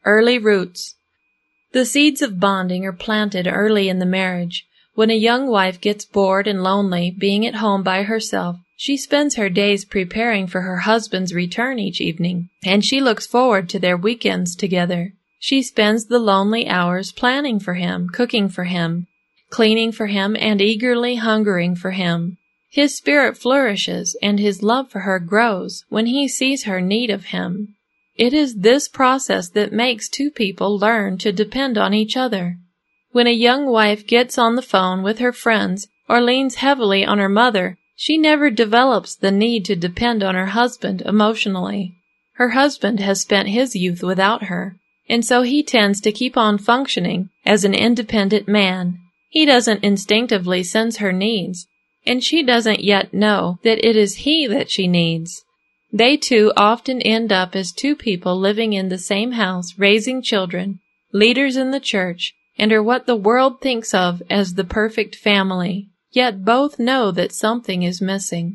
Early roots. The seeds of bonding are planted early in the marriage. When a young wife gets bored and lonely being at home by herself, she spends her days preparing for her husband's return each evening, and she looks forward to their weekends together. She spends the lonely hours planning for him, cooking for him, cleaning for him, and eagerly hungering for him. His spirit flourishes, and his love for her grows when he sees her need of him. It is this process that makes two people learn to depend on each other. When a young wife gets on the phone with her friends or leans heavily on her mother, she never develops the need to depend on her husband emotionally. Her husband has spent his youth without her, and so he tends to keep on functioning as an independent man. He doesn't instinctively sense her needs, and she doesn't yet know that it is he that she needs. They two often end up as two people living in the same house, raising children, leaders in the church, and are what the world thinks of as the perfect family, yet both know that something is missing.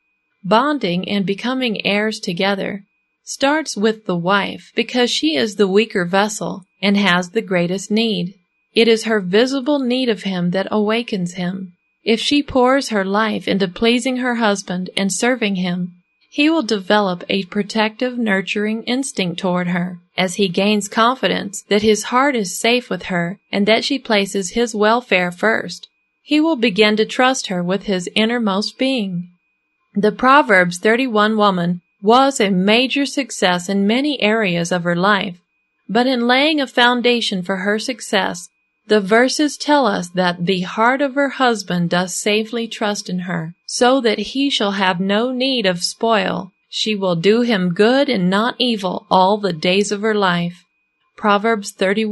Bonding and becoming heirs together starts with the wife because she is the weaker vessel and has the greatest need. It is her visible need of him that awakens him. If she pours her life into pleasing her husband and serving him, he will develop a protective, nurturing instinct toward her as he gains confidence that his heart is safe with her and that she places his welfare first. He will begin to trust her with his innermost being. The Proverbs 31 woman was a major success in many areas of her life, but in laying a foundation for her success, the verses tell us that the heart of her husband does safely trust in her, so that he shall have no need of spoil. She will do him good and not evil all the days of her life. Proverbs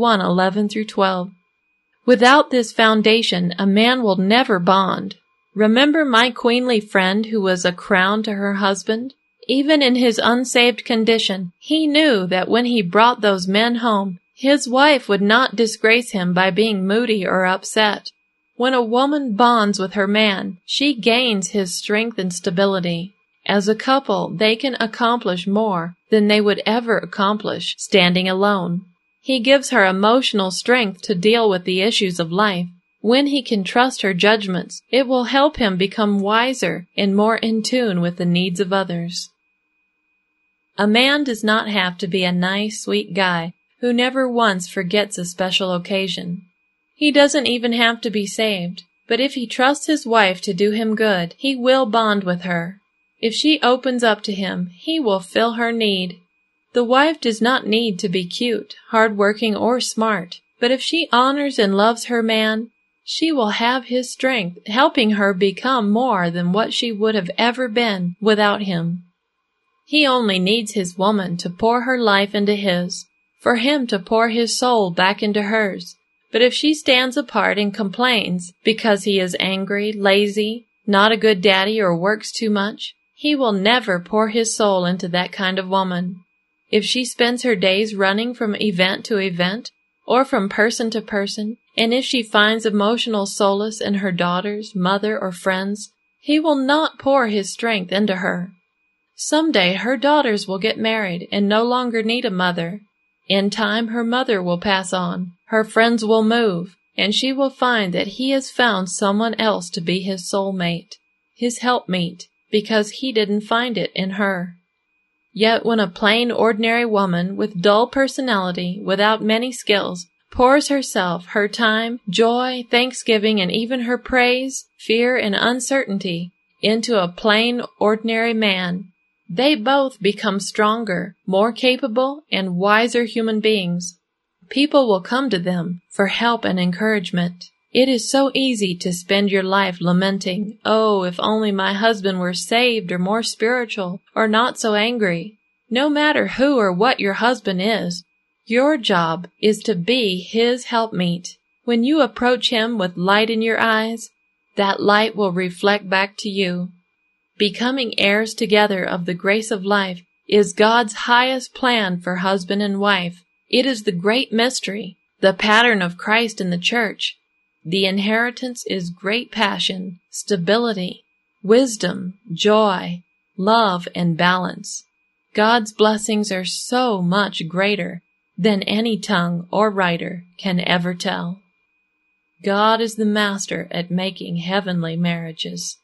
31:11-12. Without this foundation, a man will never bond. Remember my queenly friend who was a crown to her husband? Even in his unsaved condition, he knew that when he brought those men home, his wife would not disgrace him by being moody or upset. When a woman bonds with her man, she gains his strength and stability. As a couple, they can accomplish more than they would ever accomplish standing alone. He gives her emotional strength to deal with the issues of life. When he can trust her judgments, it will help him become wiser and more in tune with the needs of others. A man does not have to be a nice, sweet guy who never once forgets a special occasion. He doesn't even have to be saved, but if he trusts his wife to do him good, he will bond with her. If she opens up to him, he will fill her need. The wife does not need to be cute, hard-working, or smart, but if she honors and loves her man, she will have his strength, helping her become more than what she would have ever been without him. He only needs his woman to pour her life into his, for him to pour his soul back into hers. But if she stands apart and complains because he is angry, lazy, not a good daddy, or works too much, he will never pour his soul into that kind of woman. If she spends her days running from event to event, or from person to person, and if she finds emotional solace in her daughters, mother, or friends, he will not pour his strength into her. Someday her daughters will get married and no longer need a mother. In time her mother will pass on, her friends will move, and she will find that he has found someone else to be his soulmate, his helpmeet, because he didn't find it in her. Yet when a plain, ordinary woman with dull personality, without many skills, pours herself, her time, joy, thanksgiving, and even her praise, fear, and uncertainty into a plain, ordinary man, they both become stronger, more capable, and wiser human beings. People will come to them for help and encouragement. It is so easy to spend your life lamenting, "Oh, if only my husband were saved or more spiritual or not so angry." No matter who or what your husband is, your job is to be his helpmeet. When you approach him with light in your eyes, that light will reflect back to you. Becoming heirs together of the grace of life is God's highest plan for husband and wife. It is the great mystery, the pattern of Christ in the church. The inheritance is great passion, stability, wisdom, joy, love, and balance. God's blessings are so much greater than any tongue or writer can ever tell. God is the master at making heavenly marriages.